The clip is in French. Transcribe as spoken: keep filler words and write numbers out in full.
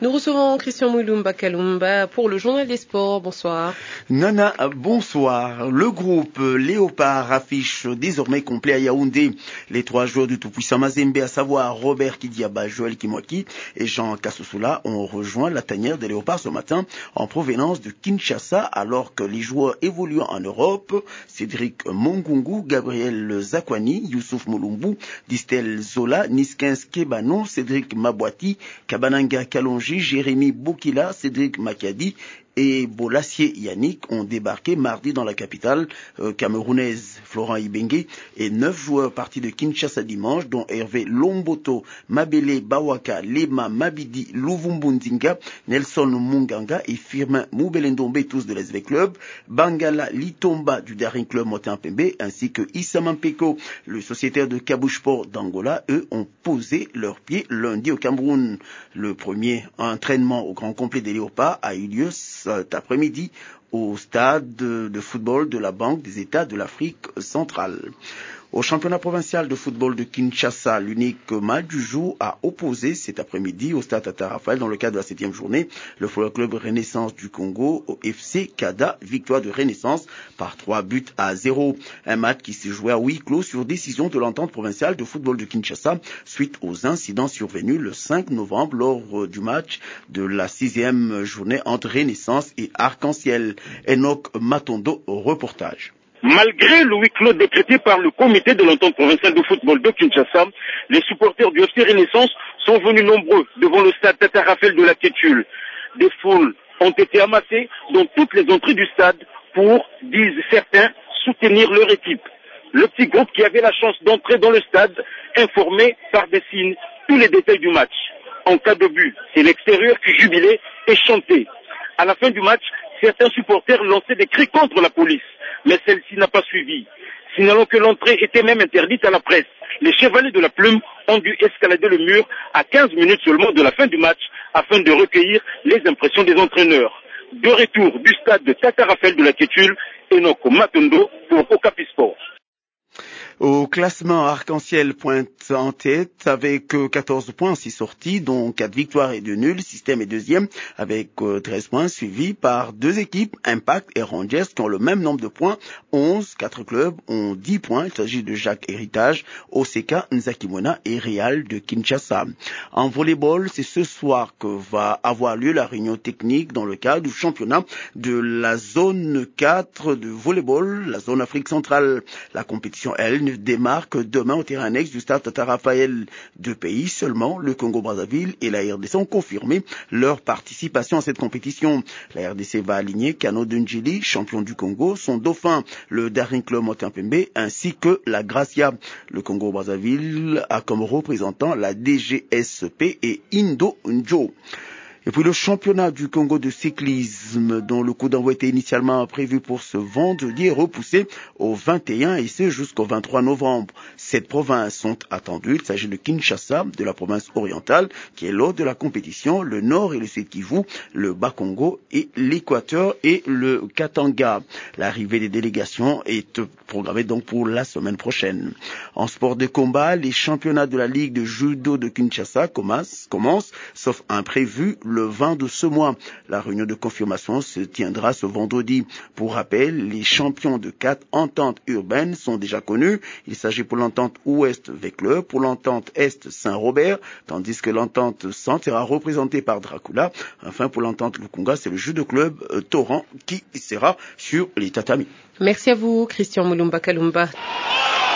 Nous recevons Christian Mulumba Kalumba pour le journal des sports. Bonsoir. Nana, bonsoir. Le groupe Léopard affiche désormais complet à Yaoundé. Les trois joueurs du tout-puissant Mazembe, à savoir Robert Kidiaba, Joël Kimwaki et Jean Kassoussoula, ont rejoint la tanière des Léopards ce matin en provenance de Kinshasa, alors que les joueurs évoluant en Europe, Cédric Mongungu, Gabriel Zakwani, Youssouf Moulumbu, Distel Zola, Niskens Kebano, Cédric Mabwati, Kabananga Kalonji, Jérémy Boukila, Cédric Makiadi et Bolassier Yannick ont débarqué mardi dans la capitale euh, camerounaise. Florent Ibengue et neuf joueurs partis de Kinshasa dimanche, dont Hervé Lomboto, Mabele Bawaka, Lema Mabidi, Luvumbundinga, Nelson Munganga et Firmin Moubelendombe, tous de l'S V Club, Bangala Litomba du Daring Club Motin-Pembe, ainsi que Issa Mampeko, le sociétaire de Kabushport d'Angola, eux ont posé leurs pieds lundi au Cameroun. Le premier entraînement au grand complet des Léopards a eu lieu cet après-midi au stade de football de la Banque des États de l'Afrique centrale. Au championnat provincial de football de Kinshasa, l'unique match du jour a opposé cet après-midi au stade Tata Raphaël dans le cadre de la septième journée le Football Club Renaissance du Congo au F C Kada, victoire de Renaissance par trois buts à zéro. Un match qui s'est joué à huis clos sur décision de l'entente provinciale de football de Kinshasa suite aux incidents survenus le cinq novembre lors du match de la sixième journée entre Renaissance et Arc-en-Ciel. Enoch Matondo au reportage. Malgré le huis clos décrété par le comité de l'entente provinciale de football de Kinshasa, les supporters du F C Renaissance sont venus nombreux devant le stade Tata Raphaël de la Kétule. Des foules ont été amassées dans toutes les entrées du stade pour, disent certains, soutenir leur équipe. Le petit groupe qui avait la chance d'entrer dans le stade informait par des signes tous les détails du match. En cas de but, c'est l'extérieur qui jubilait et chantait. À la fin du match, certains supporters lançaient des cris contre la police, mais celle-ci n'a pas suivi. Signalant que l'entrée était même interdite à la presse, les chevaliers de la plume ont dû escalader le mur à quinze minutes seulement de la fin du match afin de recueillir les impressions des entraîneurs. De retour du stade de Tata Raphaël de la Kétule, Enoch Matondo pour Okapi Sport. Au classement, Arc-en-Ciel pointe en tête avec quatorze points en six sorties, dont quatre victoires et deux nuls. Système est deuxième avec treize points, suivi par deux équipes, Impact et Rangers, qui ont le même nombre de points, onze. Quatre clubs ont dix points. Il s'agit de Jacques Héritage, O C K, Nzakimona et Real de Kinshasa. En volleyball, c'est ce soir que va avoir lieu la réunion technique dans le cadre du championnat de la zone quatre de volleyball, la zone Afrique centrale. La compétition, elle, démarre demain au terrain annexe du stade Tata Raphaël. Deux pays seulement, le Congo-Brazzaville et la R D C, ont confirmé leur participation à cette compétition. La R D C va aligner Kano Dundjili, champion du Congo, son dauphin, le Daring Club Motin-Pembe, ainsi que la Gracia. Le Congo-Brazzaville a comme représentant la D G S P et Indo Njo. Et puis le championnat du Congo de cyclisme, dont le coup d'envoi était initialement prévu pour ce vendredi, est repoussé au vingt et un et ce jusqu'au vingt-trois novembre. Sept provinces sont attendues. Il s'agit de Kinshasa, de la province orientale, qui est l'hôte de la compétition, le Nord et le Sud Kivu, le Bas-Congo et l'Équateur et le Katanga. L'arrivée des délégations est programmée donc pour la semaine prochaine. En sport de combat, les championnats de la Ligue de judo de Kinshasa commencent, commencent sauf imprévu, le vingt de ce mois. La réunion de confirmation se tiendra ce vendredi. Pour rappel, les champions de quatre ententes urbaines sont déjà connus. Il s'agit pour l'entente Ouest V-Club, pour l'entente Est Saint-Robert, tandis que l'entente Centre sera représentée par Dracula. Enfin, pour l'entente Lukunga, c'est le judo club euh, Torrent qui sera sur les tatamis. Merci à vous, Christian Mulumba Kalumba.